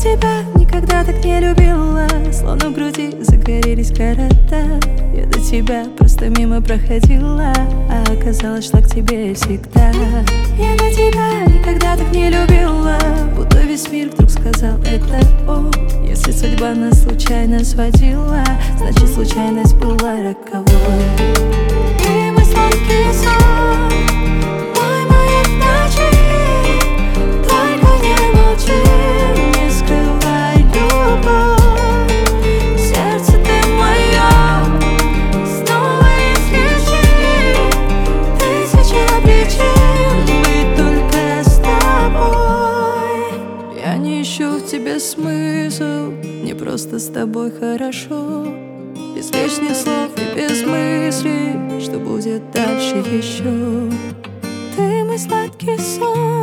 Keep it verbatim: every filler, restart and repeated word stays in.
тебя никогда так не любила, словно в груди загорелись города. Я до тебя просто мимо проходила, а оказалось, шла к тебе всегда. Я до тебя никогда так не любила, будто весь мир вдруг сказал это о. Если судьба нас случайно сводила, значит случайность была роковой. И мой сладкий сон, мой маяк в ночи, только не молчи, не скрывай любовь. Сердце ты мое, снова излечи, тысяча причин быть только с тобой. Я не ищу в тебе смысл, мне просто с тобой хорошо. Без лишних слов и без мыслей, что будет дальше еще. Ты мой сладкий сон.